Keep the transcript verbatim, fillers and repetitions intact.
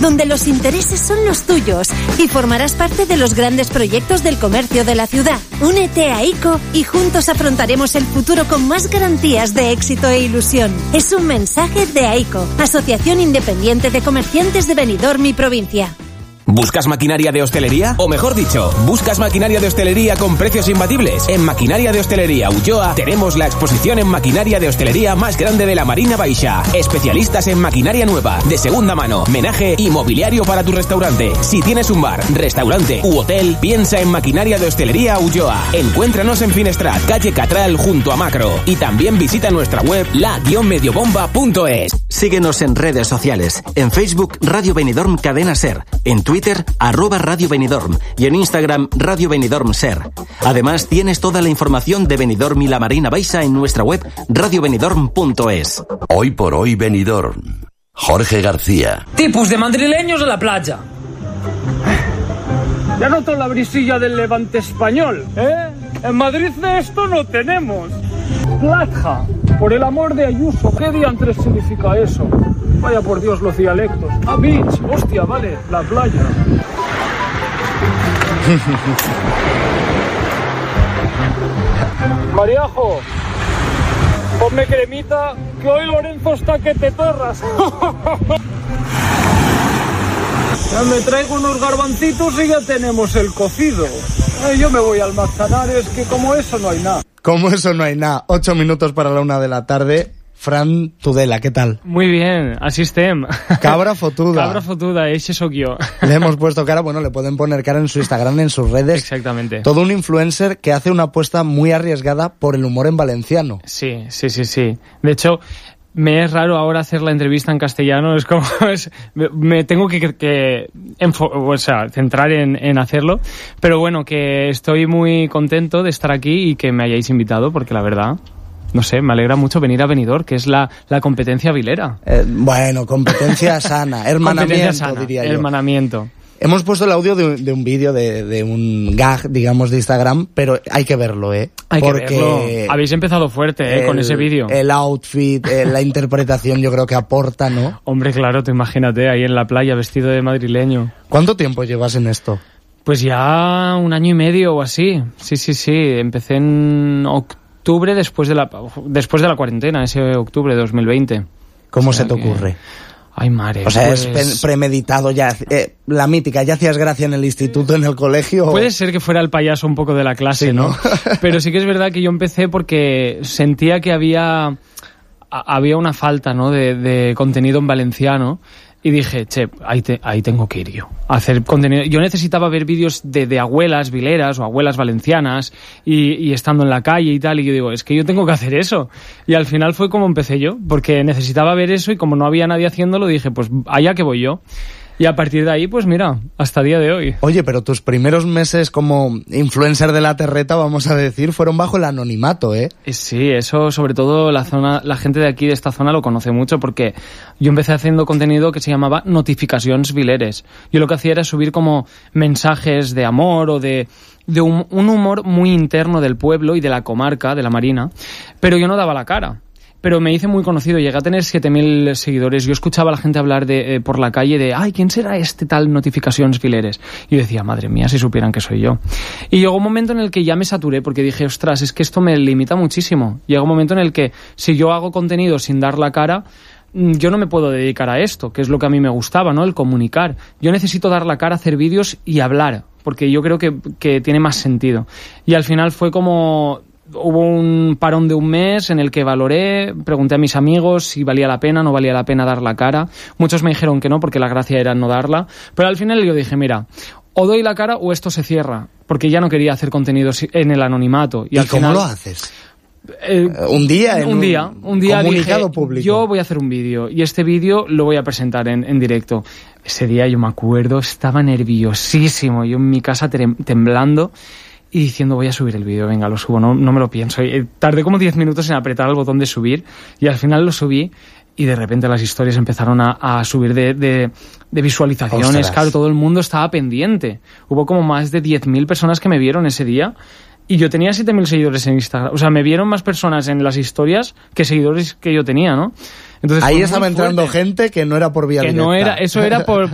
donde los intereses son los tuyos y formarás parte de los grandes proyectos del comercio de la ciudad. Únete a ICO y juntos afrontaremos el futuro con más garantías de éxito e ilusión. Es un mensaje de AICO, Asociación Independiente de Comerciantes de Benidorm y Provincia. ¿Buscas maquinaria de hostelería? O mejor dicho, ¿buscas maquinaria de hostelería con precios imbatibles? En Maquinaria de Hostelería Ulloa tenemos la exposición en maquinaria de hostelería más grande de la Marina Baixa. Especialistas en maquinaria nueva, de segunda mano, menaje y mobiliario para tu restaurante. Si tienes un bar, restaurante u hotel, piensa en Maquinaria de Hostelería Ulloa. Encuéntranos en Finestrat, calle Catral, junto a Macro. Y también visita nuestra web la guion mediobomba punto es. Síguenos en redes sociales. En Facebook, Radio Benidorm Cadena Ser. En Twitter, arroba Radio Benidorm. Y en Instagram, Radio Benidorm Ser. Además, tienes toda la información de Benidorm y la Marina Baixa en nuestra web radio benidorm punto es. Hoy por hoy Benidorm. Jorge García. Tipos de madrileños a la playa. Ya noto la brisilla del Levante español, ¿eh? En Madrid de esto no tenemos. Platja, por el amor de Ayuso, ¿qué diantres significa eso? Vaya por Dios los dialectos. Ah, beach, hostia, vale, la playa. Mariajo, ponme cremita, que hoy Lorenzo está que te torras. Ya me traigo unos garbancitos y ya tenemos el cocido. Eh, yo me voy al Manzanares, que como eso no hay nada. Como eso no hay nada. Ocho minutos para la una de la tarde. Fran Tudela, ¿qué tal? Muy bien, así estem. Cabra fotuda. Cabra fotuda, ese soy yo. Le hemos puesto cara, bueno, le pueden poner cara en su Instagram, en sus redes. Exactamente. Todo un influencer que hace una apuesta muy arriesgada por el humor en valenciano. Sí, sí, sí, sí. De hecho, me es raro ahora hacer la entrevista en castellano, es como, es, me tengo que, que enfo, o sea, centrar en, en hacerlo, pero bueno, que estoy muy contento de estar aquí y que me hayáis invitado, porque la verdad, no sé, me alegra mucho venir a Benidorm, que es la, la competencia vilera. Eh, bueno, competencia sana, hermanamiento, competencia sana, diría yo. Hermanamiento. Hemos puesto el audio de, de un vídeo, de, de un gag, digamos, de Instagram, pero hay que verlo, ¿eh? Hay Porque que verlo. Habéis empezado fuerte, ¿eh? El, con ese vídeo. El outfit, eh, la interpretación, yo creo que aporta, ¿no? Hombre, claro, tú imagínate, ahí en la playa, vestido de madrileño. ¿Cuánto tiempo llevas en esto? Pues ya un año y medio o así. Sí, sí, sí. Empecé en octubre, después de la, después de la cuarentena, ese octubre de dos mil veinte. ¿Cómo o sea se te que... ocurre? Ay, madre. O sea, pues... es premeditado ya. Eh, la mítica, ¿ya hacías gracia en el instituto, en el colegio? Puede ser que fuera el payaso un poco de la clase, sí, ¿no? ¿no? Pero sí que es verdad que yo empecé porque sentía que había, había una falta, ¿no? de, de contenido en valenciano. Y dije, che, ahí, te, ahí tengo que ir yo, a hacer contenido. Yo necesitaba ver vídeos de, de abuelas vileras o abuelas valencianas y, y estando en la calle y tal, y yo digo, es que yo tengo que hacer eso. Y al final fue como empecé yo, porque necesitaba ver eso y como no había nadie haciéndolo, dije, pues allá que voy yo. Y a partir de ahí, pues mira, hasta el día de hoy. Oye, pero tus primeros meses como influencer de la terreta, vamos a decir, fueron bajo el anonimato, ¿eh? Sí, eso sobre todo la zona, la gente de aquí de esta zona lo conoce mucho porque yo empecé haciendo contenido que se llamaba notificacions vileres. Yo lo que hacía era subir como mensajes de amor o de... de un, un humor muy interno del pueblo y de la comarca, de la Marina, pero yo no daba la cara. Pero me hice muy conocido, llegué a tener siete mil seguidores. Yo escuchaba a la gente hablar de, eh, por la calle de, ay, ¿quién será este tal Notificacions Vileres? Y yo decía, madre mía, si supieran que soy yo. Y llegó un momento en el que ya me saturé porque dije, ostras, es que esto me limita muchísimo. Llega un momento en el que si yo hago contenido sin dar la cara, yo no me puedo dedicar a esto, que es lo que a mí me gustaba, ¿no? El comunicar. Yo necesito dar la cara, hacer vídeos y hablar, porque yo creo que, que tiene más sentido. Y al final fue como... Hubo un parón de un mes en el que valoré, pregunté a mis amigos si valía la pena, no valía la pena dar la cara. Muchos me dijeron que no, porque la gracia era no darla. Pero al final yo dije, mira, o doy la cara o esto se cierra. Porque ya no quería hacer contenidos en el anonimato. ¿Y, ¿Y al cómo final, lo haces? Eh, un día en un día, un día comunicado dije, público. Yo voy a hacer un vídeo y este vídeo lo voy a presentar en, en directo. Ese día yo me acuerdo, estaba nerviosísimo, yo en mi casa temblando. Y diciendo, voy a subir el vídeo, venga, lo subo, no, no me lo pienso. Y tardé como diez minutos en apretar el botón de subir y al final lo subí y de repente las historias empezaron a, a subir de, de, de visualizaciones. Ostras. Claro, todo el mundo estaba pendiente. Hubo como más de diez mil personas que me vieron ese día y yo tenía siete mil seguidores en Instagram. O sea, me vieron más personas en las historias que seguidores que yo tenía, ¿no? Entonces, ahí estaba entrando gente que no era por vía que directa. No era, eso era por...